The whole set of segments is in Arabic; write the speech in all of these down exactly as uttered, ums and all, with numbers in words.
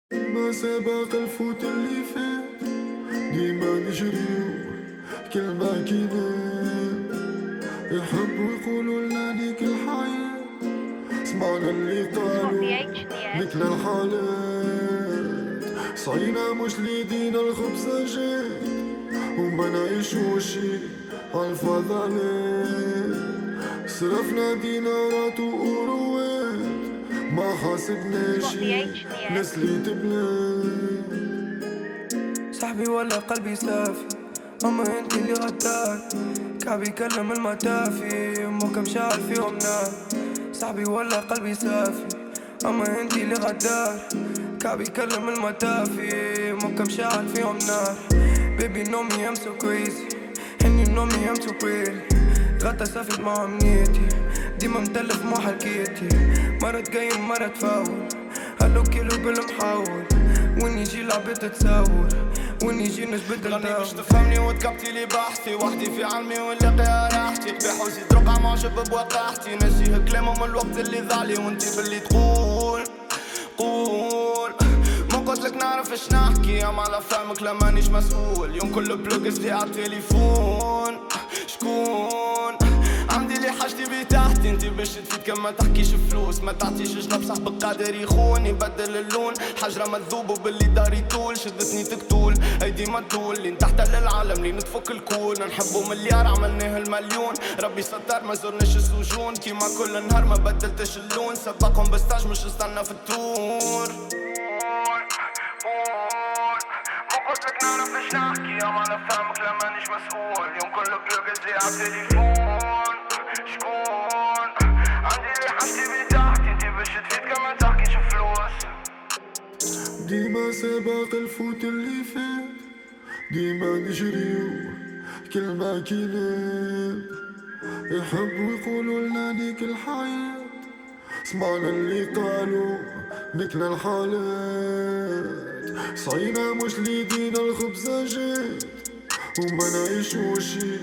ما سبق الفوت اللي فات، ديما نجريو كل ما كينات يحبوا يقولوا لنا ديك الحياة، سمعنا اللي قالوا مثل الحالات، صعينا مش ليدينا الخبزة جات وما نعيشوشي عالفضلات، صرفنا دينارات وأوروات ما حاسبناشي نسليت بلاد. صاحبي ولا قلبي صافي، اما انت اللي غدار، كعبي يكلم المطافي مو مشاعر فيهم نار. صاحبي ولا قلبي صافي، اما انت اللي غدار، كعبي يكلم المطافي مو مشاعر فيهم نار. Baby know me I'm so crazy and you know me I'm so pretty. غطى صافي مع امنيتي، ديما متلف مع حكيتي، مرة تقيم مرة تفاول، هلو كيلو بالمحاول، وين يجي لعبة تتصور، وين يجي نجبد غني باش تفهمني وتكبتي لي بحثي، وحدي في علمي ونلاقيها راحتي، بحوزي ترقع معجب بواقعتي، نسيه كلامه من الوقت اللي ضاعلي، وانتي باللي تقول قول ما قلتلك نعرف اش نحكي، اما على فهمك لا مانيش مسؤول، يوم كل بلوكس لي عالتليفون شكون عندي لي حاجتي بيه تحتي، انتي باش تفيد كما تحكيش فلوس، ما تعطيش جنب صاحبك قادر يخون يبدل اللون، حجرة مذوب وباللي دار يطول، شدتني تقتول ايدي ما تطول، لين تحت للعالم لين نتفك الكون، نحبو مليار عملناه المليون، ربي ستار ما زرناش السجون، كيما كل نهار ما بدلتش اللون، سبقهم بستاج مش استنى في التور. ما قلتلك نعرف اش نحكي، اما على فهمك لا مانيش مسؤول، يوم كل بلوكس لي عالتليفون شكون عندي لي حاجتي بيه تحتي، انتي باش تفيد كما تحكيش فلوس. ديما سبق الفوت اللي فات، ديما نجريو كل ما كينات يحبوا يقولوا لنا ديك الحياة، سمعنا اللي قالوا مثل الحالات، صعينا مش ليدينا الخبزة جات وما نعيشوشي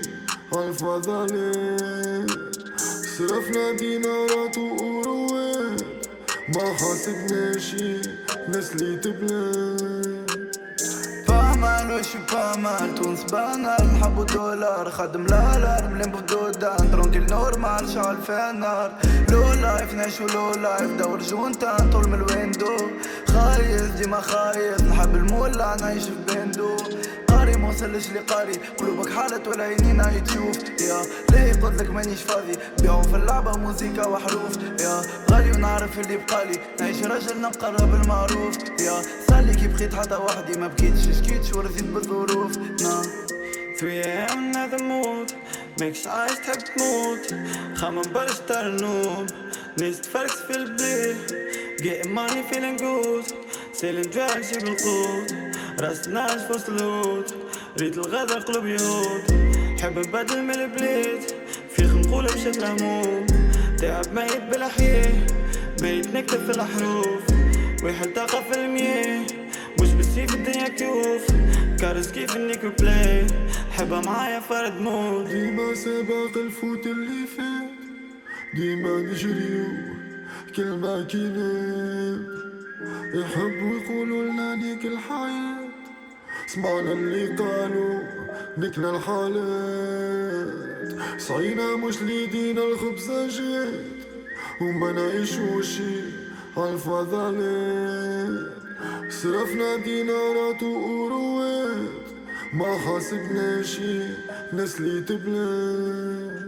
عالفضلات، صرفنا دينارات وأوروات ما حاسبناشي نسليت بلاد. بامان وش بامان تونس بانال نحبو دولار، خدم لالار مليم بفدودان ترونكيل نورمال شعل فيها نار، لو لايف نعيشو لو لايف دور جونتان طول من الويندو، خايف ديما خايف نحب المولع نعيش في بندو، قاري موصلش لي قاري قلوبك حالت والعينين هاي تشوف، يا ليه قلتلك مانيش فاضي بيعو في اللعبة موسيقى وحروف، يا غالي ونعرف اللي بقالي نعيش رجل نقرب المعروف، يا صالي كي بقيت حتى وحدي ما بكيتش شكيتش ورثيت بالظروف. نا three a m another mood ماكش عايز تحب تموت، خمم برش ترنوب ناس تفركس في البلاد، getting money feeling good selling drugs جيب القوت، راس ناس في وسط الهود، ريت الغدر قلوب يهود، حب نبدل من البلاد في خنقولة مشات الهموم، تعب ميت بالاحياء بيت نكتب في الحروف، ويحل طاقة في المياه مش بالسيف الدنيا كيوف، كارس كيف النيكو بلاي حبها معايا فرد مود. ديما سبق الفوت اللي فات، ديما نجريو كل ما كينات يحبوا يقولوا لنا ديك الحياة، سمعنا اللي قالوا مثل الحالات، صعينا مش ليدينا الخبزة جات وما نعيشوشي عالفضلات، صرفنا دينارات وأوروات ما حاسبناشي نسليت بلاد.